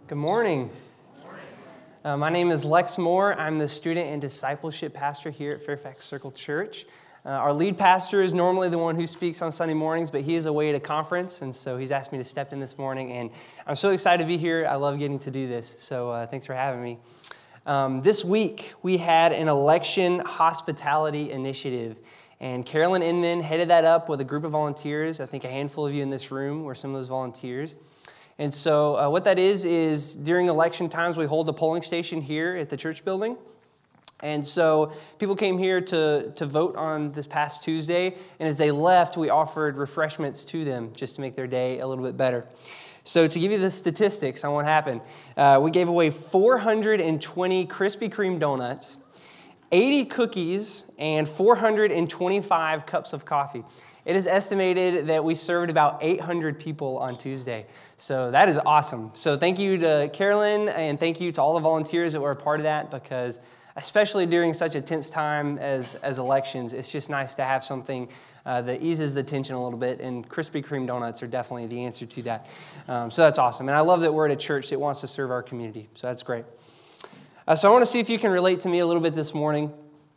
Good morning. My name is Lex Moore. I'm the student and discipleship pastor here at Fairfax Circle Church. Our lead pastor is normally the one who speaks on Sunday mornings, but he is away at a conference, and so he's asked me to step in this morning, and I'm so excited to be here. I love getting to do this, so thanks for having me. This week, we had an election hospitality initiative, and Carolyn Inman headed that up with a group of volunteers. I think a handful of you in this room were some of those volunteers. And so what that is during election times, we hold a polling station here at the church building. And so people came here to vote on this past Tuesday, and as they left, we offered refreshments to them just to make their day a little bit better. So to give you the statistics on what happened, we gave away 420 Krispy Kreme donuts, 80 cookies, and 425 cups of coffee. It is estimated that we served about 800 people on Tuesday. So that is awesome. So thank you to Carolyn, and thank you to all the volunteers that were a part of that, because especially during such a tense time as elections, it's just nice to have something that eases the tension a little bit, and Krispy Kreme donuts are definitely the answer to that. So that's awesome. And I love that we're at a church that wants to serve our community. So that's great. So I want to see if you can relate to me a little bit this morning.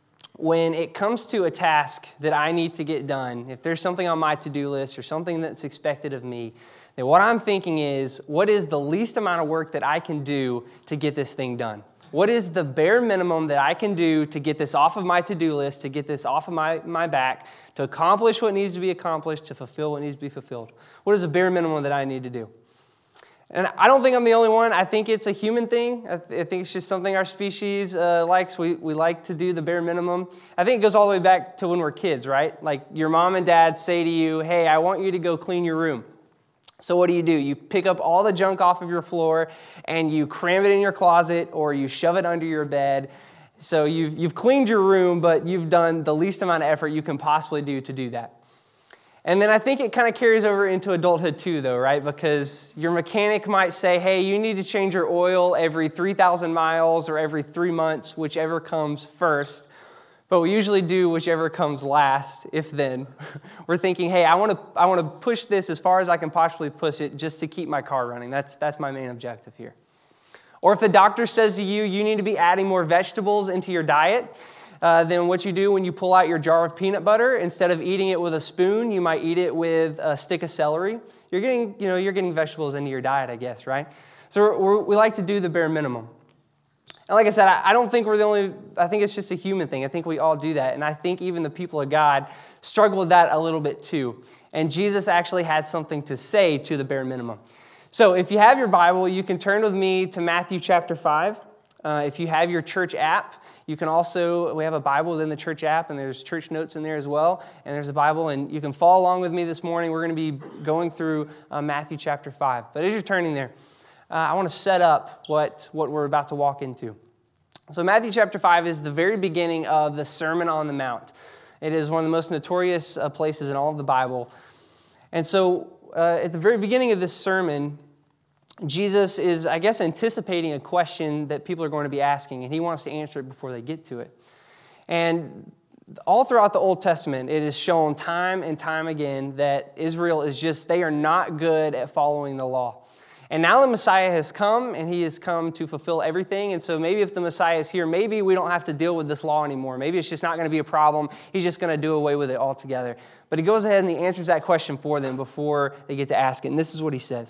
When it comes to a task that I need to get done, if there's something on my to-do list or something that's expected of me, then what I'm thinking is, what is the least amount of work that I can do to get this thing done? What is the bare minimum that I can do to get this off of my to-do list, to get this off of my back, to accomplish what needs to be accomplished, to fulfill what needs to be fulfilled? What is the bare minimum that I need to do? And I don't think I'm the only one. I think it's a human thing. I think it's just something our species likes. We like to do the bare minimum. I think it goes all the way back to when we're kids, right? Like your mom and dad say to you, hey, I want you to go clean your room. So what do? You pick up all the junk off of your floor and you cram it in your closet or you shove it under your bed. So you've cleaned your room, but you've done the least amount of effort you can possibly do to do that. And then I think it kind of carries over into adulthood too, though, right? Because your mechanic might say, hey, you need to change your oil every 3,000 miles or every 3 months, whichever comes first. But we usually do whichever comes last, if then. We're thinking, hey, I want to push this as far as I can possibly push it just to keep my car running. That's my main objective here. Or if the doctor says to you, you need to be adding more vegetables into your diet, then what you do when you pull out your jar of peanut butter, instead of eating it with a spoon, you might eat it with a stick of celery. You're getting vegetables into your diet, I guess, right? So we like to do the bare minimum. And like I said, I don't think we're the only, I think it's just a human thing. I think we all do that. And I think even the people of God struggle with that a little bit too. And Jesus actually had something to say to the bare minimum. So if you have your Bible, you can turn with me to Matthew chapter 5. If you have your church app, we have a Bible within the church app, and there's church notes in there as well, and there's a Bible, and you can follow along with me this morning. We're going to be going through Matthew chapter 5. But as you're turning there, I want to set up what we're about to walk into. So Matthew chapter 5 is the very beginning of the Sermon on the Mount. It is one of the most notorious places in all of the Bible. And so at the very beginning of this sermon, Jesus is, I guess, anticipating a question that people are going to be asking, and he wants to answer it before they get to it. And all throughout the Old Testament, it is shown time and time again that Israel they are not good at following the law. And now the Messiah has come, and he has come to fulfill everything. And so maybe if the Messiah is here, maybe we don't have to deal with this law anymore. Maybe it's just not going to be a problem. He's just going to do away with it altogether. But he goes ahead and he answers that question for them before they get to ask it. And this is what he says.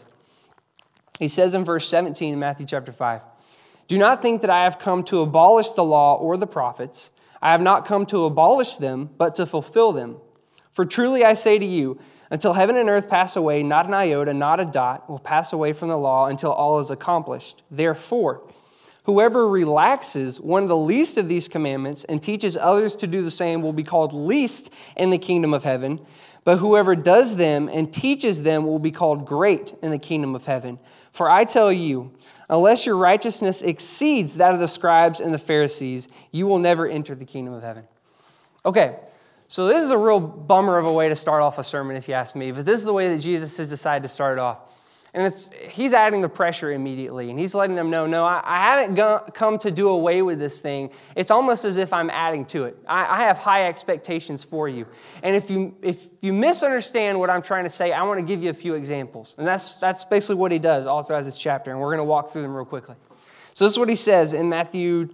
He says in verse 17 in Matthew chapter 5, "Do not think that I have come to abolish the law or the prophets. I have not come to abolish them, but to fulfill them. For truly I say to you, until heaven and earth pass away, not an iota, not a dot will pass away from the law until all is accomplished. Therefore, whoever relaxes one of the least of these commandments and teaches others to do the same will be called least in the kingdom of heaven. But whoever does them and teaches them will be called great in the kingdom of heaven. For I tell you, unless your righteousness exceeds that of the scribes and the Pharisees, you will never enter the kingdom of heaven." Okay, so this is a real bummer of a way to start off a sermon, if you ask me. But this is the way that Jesus has decided to start it off. And he's adding the pressure immediately. And he's letting them know, no, I haven't come to do away with this thing. It's almost as if I'm adding to it. I have high expectations for you. And if you misunderstand what I'm trying to say, I want to give you a few examples. And that's basically what he does all throughout this chapter. And we're going to walk through them real quickly. So this is what he says in Matthew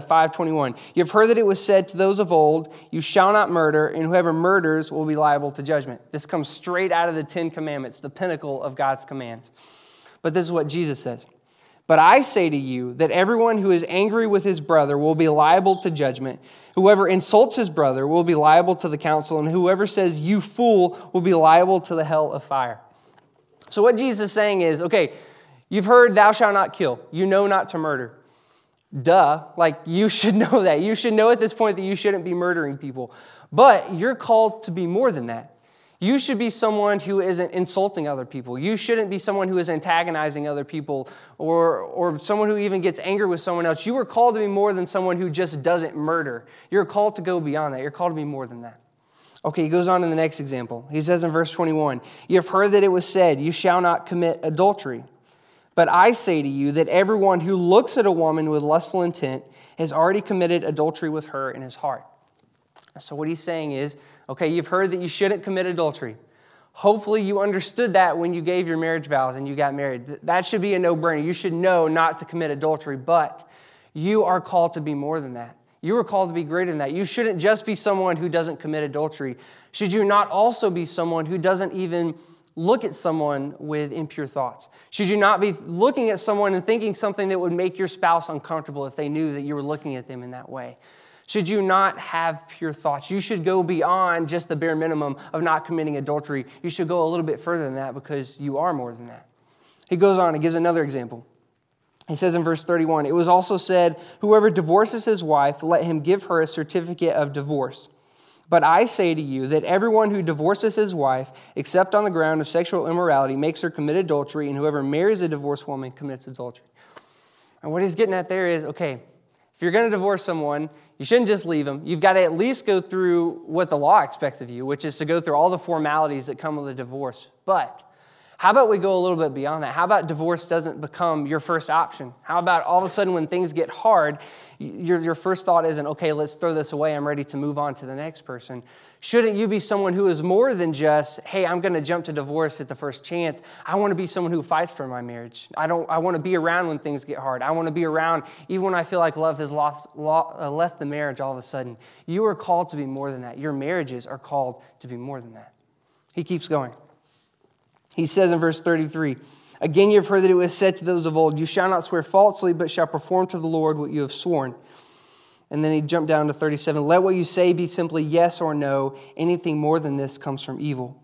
5:21. You have heard that it was said to those of old, you shall not murder, and whoever murders will be liable to judgment. This comes straight out of the 10 Commandments, the pinnacle of God's commands. But this is what Jesus says. But I say to you that everyone who is angry with his brother will be liable to judgment. Whoever insults his brother will be liable to the council, and whoever says, you fool, will be liable to the hell of fire. So what Jesus is saying is, okay, you've heard thou shalt not kill. You know not to murder. Duh, like you should know that. You should know at this point that you shouldn't be murdering people. But you're called to be more than that. You should be someone who isn't insulting other people. You shouldn't be someone who is antagonizing other people or someone who even gets angry with someone else. You are called to be more than someone who just doesn't murder. You're called to go beyond that. You're called to be more than that. Okay, he goes on to the next example. He says in verse 21, you have heard that it was said, you shall not commit adultery. But I say to you that everyone who looks at a woman with lustful intent has already committed adultery with her in his heart. So what he's saying is, okay, you've heard that you shouldn't commit adultery. Hopefully you understood that when you gave your marriage vows and you got married. That should be a no-brainer. You should know not to commit adultery, but you are called to be more than that. You are called to be greater than that. You shouldn't just be someone who doesn't commit adultery. Should you not also be someone who doesn't even look at someone with impure thoughts? Should you not be looking at someone and thinking something that would make your spouse uncomfortable if they knew that you were looking at them in that way? Should you not have pure thoughts? You should go beyond just the bare minimum of not committing adultery. You should go a little bit further than that because you are more than that. He goes on and gives another example. He says in verse 31, it was also said, whoever divorces his wife, let him give her a certificate of divorce. But I say to you that everyone who divorces his wife, except on the ground of sexual immorality, makes her commit adultery, and whoever marries a divorced woman commits adultery. And what he's getting at there is, okay, if you're going to divorce someone, you shouldn't just leave them. You've got to at least go through what the law expects of you, which is to go through all the formalities that come with a divorce. But how about we go a little bit beyond that? How about divorce doesn't become your first option? How about all of a sudden when things get hard, your first thought isn't, okay, let's throw this away, I'm ready to move on to the next person. Shouldn't you be someone who is more than just, hey, I'm going to jump to divorce at the first chance? I want to be someone who fights for my marriage. I want to be around when things get hard. I want to be around even when I feel like love has left the marriage all of a sudden. You are called to be more than that. Your marriages are called to be more than that. He keeps going. He says in verse 33, again, you have heard that it was said to those of old, you shall not swear falsely, but shall perform to the Lord what you have sworn. And then he jumped down to 37. Let what you say be simply yes or no. Anything more than this comes from evil.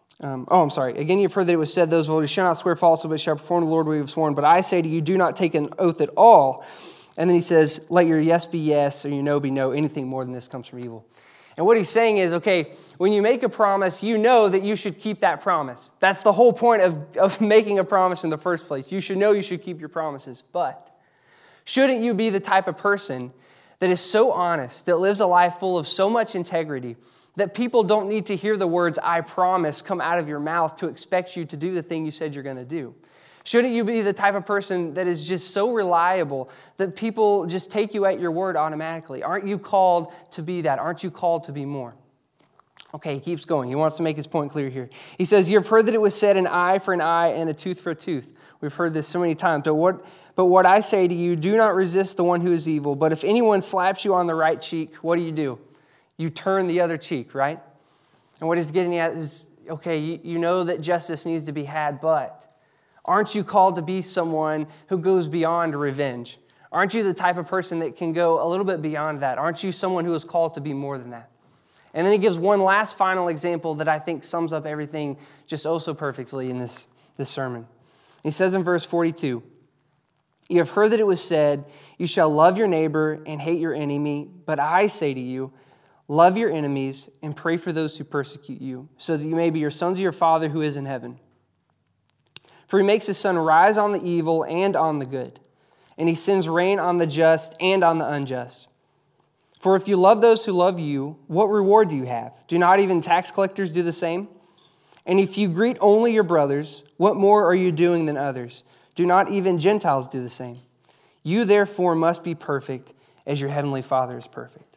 Again, you've heard that it was said, those of old, you shall not swear falsely, but shall perform to the Lord what you have sworn. But I say to you, do not take an oath at all. And then he says, let your yes be yes, or your no be no. Anything more than this comes from evil. And what he's saying is, okay, when you make a promise, you know that you should keep that promise. That's the whole point of making a promise in the first place. You should know you should keep your promises. But shouldn't you be the type of person that is so honest, that lives a life full of so much integrity, that people don't need to hear the words, I promise, come out of your mouth to expect you to do the thing you said you're going to do? Shouldn't you be the type of person that is just so reliable that people just take you at your word automatically? Aren't you called to be that? Aren't you called to be more? Okay, he keeps going. He wants to make his point clear here. He says, you have heard that it was said, an eye for an eye and a tooth for a tooth. We've heard this so many times. But what I say to you, do not resist the one who is evil. But if anyone slaps you on the right cheek, what do? You turn the other cheek, right? And what he's getting at is, okay, you know that justice needs to be had, but aren't you called to be someone who goes beyond revenge? Aren't you the type of person that can go a little bit beyond that? Aren't you someone who is called to be more than that? And then he gives one last final example that I think sums up everything just oh so perfectly in this sermon. He says in verse 42, you have heard that it was said, you shall love your neighbor and hate your enemy, but I say to you, love your enemies and pray for those who persecute you, so that you may be your sons of your Father who is in heaven. For he makes his sun rise on the evil and on the good, and he sends rain on the just and on the unjust. For if you love those who love you, what reward do you have? Do not even tax collectors do the same? And if you greet only your brothers, what more are you doing than others? Do not even Gentiles do the same? You therefore must be perfect as your heavenly Father is perfect.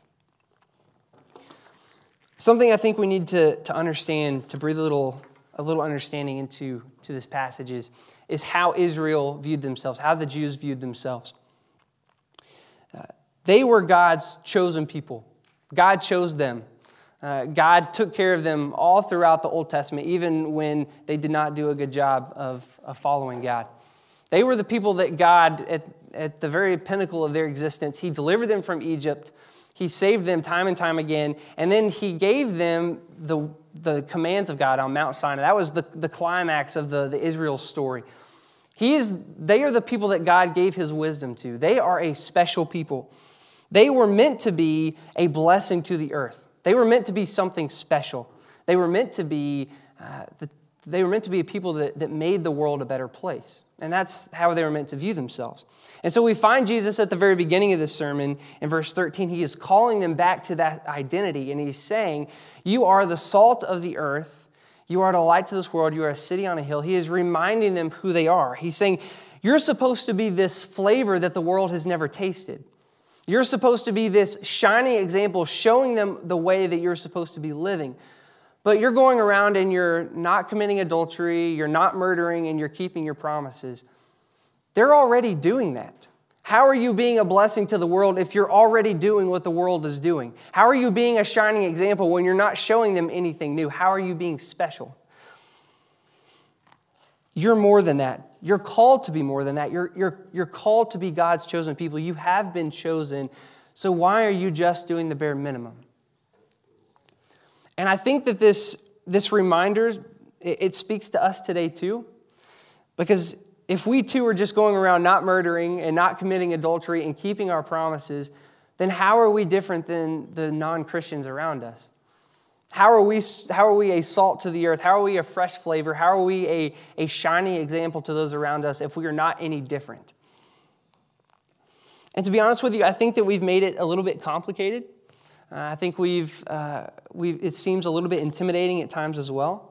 Something I think we need to understand, to breathe a little understanding into this passage is how Israel viewed themselves, how the Jews viewed themselves. They were God's chosen people. God chose them. God took care of them all throughout the Old Testament, even when they did not do a good job of following God. They were the people that God, at the very pinnacle of their existence, He delivered them from Egypt. He saved them time and time again. And then He gave them the commands of God on Mount Sinai. That was the climax of the Israel story. They are the people that God gave His wisdom to. They are a special people. They were meant to be a blessing to the earth. They were meant to be something special. They were meant to be a people that made the world a better place. And that's how they were meant to view themselves. And so we find Jesus at the very beginning of this sermon in verse 13. He is calling them back to that identity. And He's saying, you are the salt of the earth. You are the light to this world. You are a city on a hill. He is reminding them who they are. He's saying, you're supposed to be this flavor that the world has never tasted. You're supposed to be this shining example, showing them the way that you're supposed to be living. But you're going around and you're not committing adultery, you're not murdering, and you're keeping your promises. They're already doing that. How are you being a blessing to the world if you're already doing what the world is doing? How are you being a shining example when you're not showing them anything new? How are you being special? You're more than that. You're called to be more than that. You're called to be God's chosen people. You have been chosen. So why are you just doing the bare minimum? And I think that this reminder, it speaks to us today too. Because if we too are just going around not murdering and not committing adultery and keeping our promises, then how are we different than the non-Christians around us? How are we a salt to the earth? How are we a fresh flavor? How are we a shining example to those around us if we are not any different? And to be honest with you, I think that we've made it a little bit complicated. I think it seems a little bit intimidating at times as well.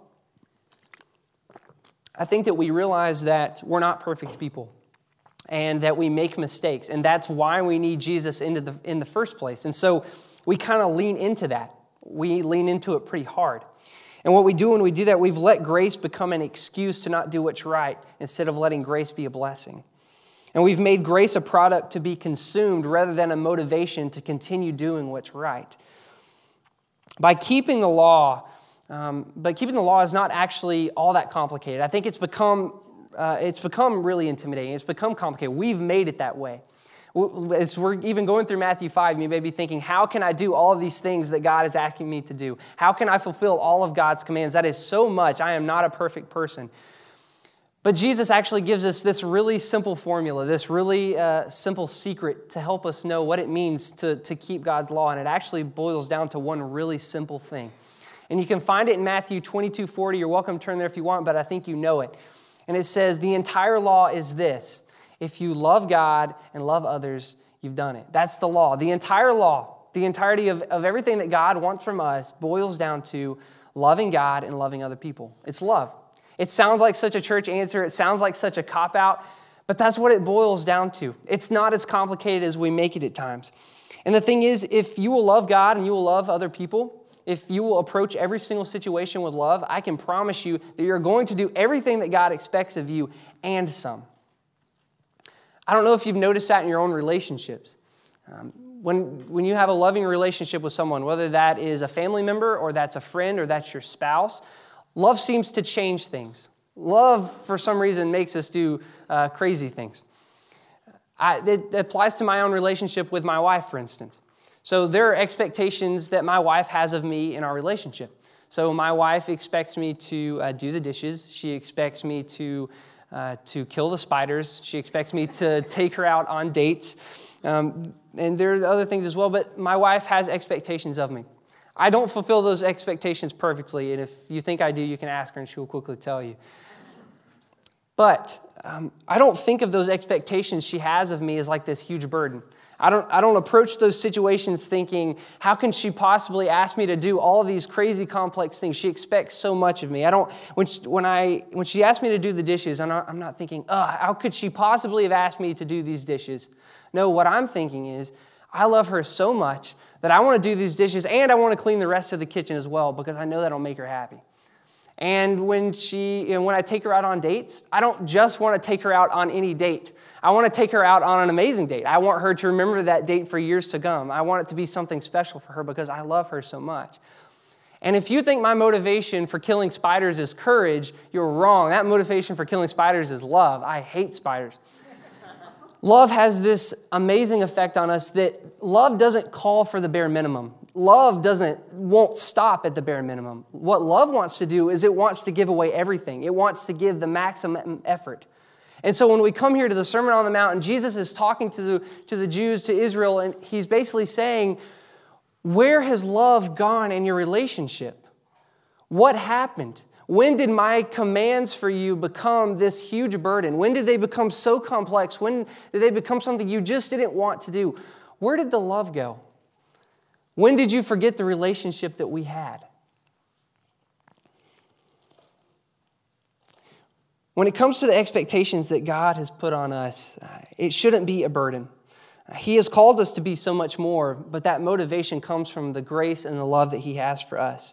I think that we realize that we're not perfect people and that we make mistakes, and that's why we need Jesus in the first place. And so we kind of lean into that. We lean into it pretty hard. And what we do when we do that, we've let grace become an excuse to not do what's right instead of letting grace be a blessing. And we've made grace a product to be consumed rather than a motivation to continue doing what's right. By keeping the law, but keeping the law is not actually all that complicated. I think it's become really intimidating. It's become complicated. We've made it that way. As we're even going through Matthew 5, you may be thinking, how can I do all of these things that God is asking me to do? How can I fulfill all of God's commands? That is so much. I am not a perfect person. But Jesus actually gives us this really simple formula, this really simple secret to help us know what it means to keep God's law. And it actually boils down to one really simple thing. And you can find it in Matthew 22:40. You're welcome to turn there if you want, but I think you know it. And it says, the entire law is this. If you love God and love others, you've done it. That's the law. The entire law, the entirety of everything that God wants from us boils down to loving God and loving other people. It's love. It sounds like such a church answer. It sounds like such a cop-out, but that's what it boils down to. It's not as complicated as we make it at times. And the thing is, if you will love God and you will love other people, if you will approach every single situation with love, I can promise you that you're going to do everything that God expects of you and some. I don't know if you've noticed that in your own relationships. When you have a loving relationship with someone, whether that is a family member or that's a friend or that's your spouse, love seems to change things. Love, for some reason, makes us do crazy things. It applies to my own relationship with my wife, for instance. So there are expectations that my wife has of me in our relationship. So my wife expects me to do the dishes. She expects me to kill the spiders. She expects me to take her out on dates. And there are other things as well, but my wife has expectations of me. I don't fulfill those expectations perfectly, and if you think I do, you can ask her and she will quickly tell you. But I don't think of those expectations she has of me as like this huge burden. I don't approach those situations thinking, how can she possibly ask me to do all of these crazy complex things? She expects so much of me. When she asked me to do the dishes, I'm not thinking, how could she possibly have asked me to do these dishes? No, what I'm thinking is, I love her so much that I want to do these dishes and I want to clean the rest of the kitchen as well because I know that'll make her happy. And when I take her out on dates, I don't just want to take her out on any date. I want to take her out on an amazing date. I want her to remember that date for years to come. I want it to be something special for her because I love her so much. And if you think my motivation for killing spiders is courage, you're wrong. That motivation for killing spiders is love. I hate spiders. Love has this amazing effect on us that love doesn't call for the bare minimum. Love won't stop at the bare minimum. What love wants to do is it wants to give away everything. It wants to give the maximum effort. And so when we come here to the Sermon on the Mount, and Jesus is talking to the Jews, to Israel, and he's basically saying, where has love gone in your relationship? What happened? When did my commands for you become this huge burden? When did they become so complex? When did they become something you just didn't want to do? Where did the love go? When did you forget the relationship that we had? When it comes to the expectations that God has put on us, it shouldn't be a burden. He has called us to be so much more, but that motivation comes from the grace and the love that He has for us.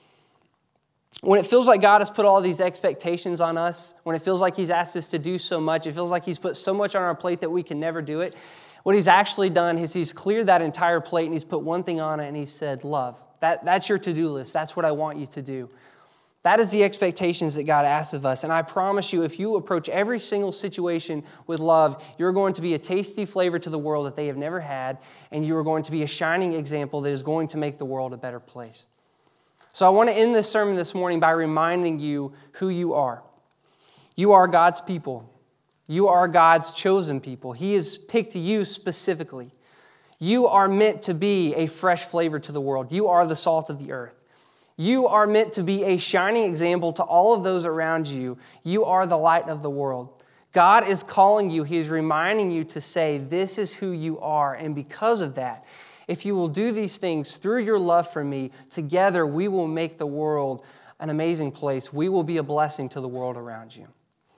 When it feels like God has put all these expectations on us, when it feels like He's asked us to do so much, it feels like He's put so much on our plate that we can never do it, what He's actually done is He's cleared that entire plate and He's put one thing on it and He said, love. That's your to-do list. That's what I want you to do. That is the expectations that God asks of us. And I promise you, if you approach every single situation with love, you're going to be a tasty flavor to the world that they have never had, and you are going to be a shining example that is going to make the world a better place. So I want to end this sermon this morning by reminding you who you are. You are God's people. You are God's chosen people. He has picked you specifically. You are meant to be a fresh flavor to the world. You are the salt of the earth. You are meant to be a shining example to all of those around you. You are the light of the world. God is calling you. He is reminding you to say, this is who you are. And because of that, if you will do these things through your love for me, together we will make the world an amazing place. We will be a blessing to the world around you.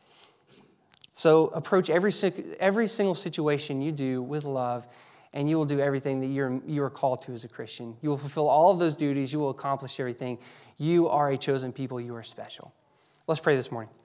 So approach every single situation you do with love, and you will do everything that you are called to as a Christian. You will fulfill all of those duties. You will accomplish everything. You are a chosen people. You are special. Let's pray this morning.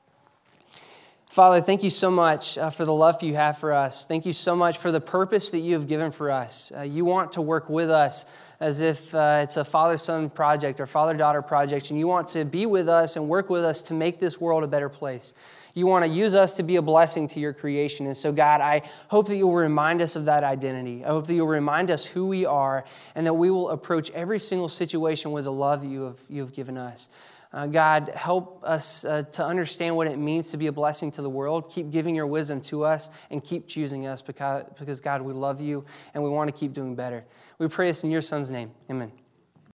Father, thank you so much for the love you have for us. Thank you so much for the purpose that you have given for us. You want to work with us as if it's a father-son project or father-daughter project, and you want to be with us and work with us to make this world a better place. You want to use us to be a blessing to your creation. And so, God, I hope that you'll remind us of that identity. I hope that you'll remind us who we are and that we will approach every single situation with the love that you have given us. God, help us to understand what it means to be a blessing to the world. Keep giving your wisdom to us and keep choosing us because God, we love you and we want to keep doing better. We pray this in your Son's name. Amen.